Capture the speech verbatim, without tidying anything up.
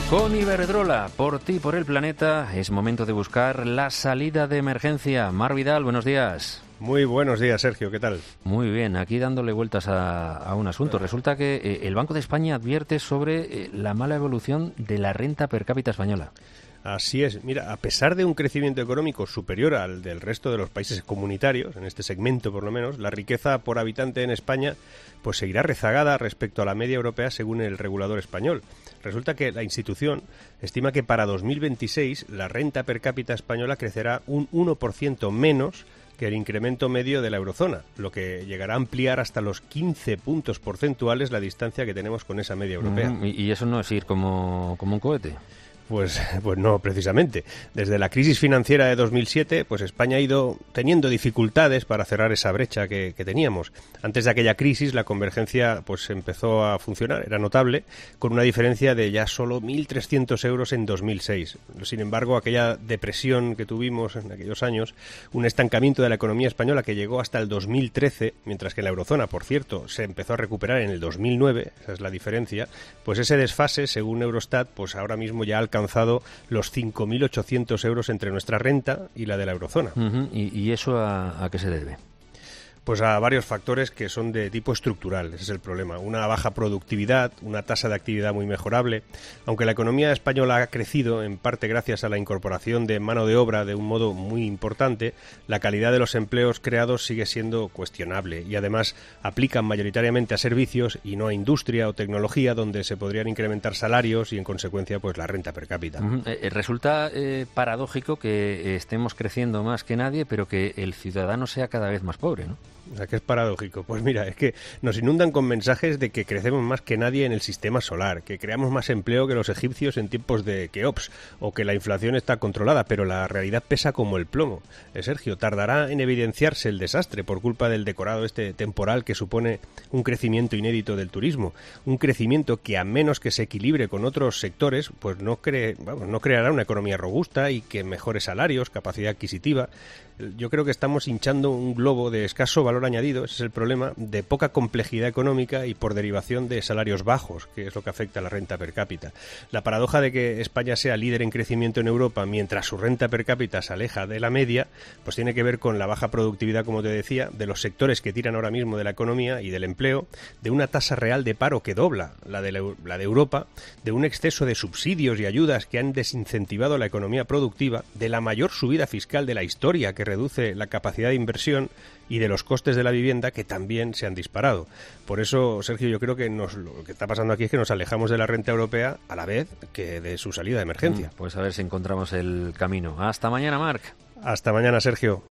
Con Iberdrola, por ti, por el planeta, es momento de buscar la salida de emergencia. Mar Vidal, buenos días. Muy buenos días, Sergio, ¿qué tal? Muy bien, aquí dándole vueltas a, a un asunto. Resulta que eh, el Banco de España advierte sobre eh, la mala evolución de la renta per cápita española. Así es. Mira, a pesar de un crecimiento económico superior al del resto de los países comunitarios, en este segmento por lo menos, la riqueza por habitante en España pues seguirá rezagada respecto a la media europea según el regulador español. Resulta que la institución estima que para dos mil veintiséis la renta per cápita española crecerá un uno por ciento menos que el incremento medio de la eurozona, lo que llegará a ampliar hasta los quince puntos porcentuales la distancia que tenemos con esa media europea. Mm, y, y eso no es ir como, como un cohete. Pues, pues no, precisamente. Desde la crisis financiera de dos mil siete, pues España ha ido teniendo dificultades para cerrar esa brecha que, que teníamos. Antes de aquella crisis, la convergencia pues empezó a funcionar, era notable, con una diferencia de ya solo mil trescientos euros en dos mil seis. Sin embargo, aquella depresión que tuvimos en aquellos años, un estancamiento de la economía española que llegó hasta el dos mil trece, mientras que la eurozona, por cierto, se empezó a recuperar en el dos mil nueve, esa es la diferencia, pues ese desfase, según Eurostat, pues ahora mismo ya ha alcanzado los cinco mil ochocientos euros entre nuestra renta y la de la eurozona. Uh-huh. ¿Y, y eso a, a qué se debe? Pues a varios factores que son de tipo estructural, ese es el problema. Una baja productividad, una tasa de actividad muy mejorable. Aunque la economía española ha crecido, en parte gracias a la incorporación de mano de obra de un modo muy importante, la calidad de los empleos creados sigue siendo cuestionable y además aplican mayoritariamente a servicios y no a industria o tecnología, donde se podrían incrementar salarios y en consecuencia pues la renta per cápita. Uh-huh. Eh, resulta eh, paradójico que estemos creciendo más que nadie, pero que el ciudadano sea cada vez más pobre, ¿no? O sea, que es paradójico. Pues mira, es que nos inundan con mensajes de que crecemos más que nadie en el sistema solar, que creamos más empleo que los egipcios en tiempos de Keops, o que la inflación está controlada, pero la realidad pesa como el plomo. Eh, Sergio, tardará en evidenciarse el desastre por culpa del decorado este temporal que supone un crecimiento inédito del turismo, un crecimiento que a menos que se equilibre con otros sectores, pues no, cree, vamos, no creará una economía robusta y que mejore salarios, capacidad adquisitiva. Yo creo que estamos hinchando un globo de escaso valor añadido, ese es el problema, de poca complejidad económica y por derivación de salarios bajos, que es lo que afecta a la renta per cápita. La paradoja de que España sea líder en crecimiento en Europa mientras su renta per cápita se aleja de la media, pues tiene que ver con la baja productividad, como te decía, de los sectores que tiran ahora mismo de la economía y del empleo, de una tasa real de paro que dobla la de, la, la de Europa, de un exceso de subsidios y ayudas que han desincentivado la economía productiva, de la mayor subida fiscal de la historia que reduce la capacidad de inversión y de los costes de la vivienda que también se han disparado. Por eso, Sergio, yo creo que nos, lo que está pasando aquí es que nos alejamos de la renta europea a la vez que de su salida de emergencia. Mm, pues a ver si encontramos el camino. Hasta mañana, Marc. Hasta mañana, Sergio.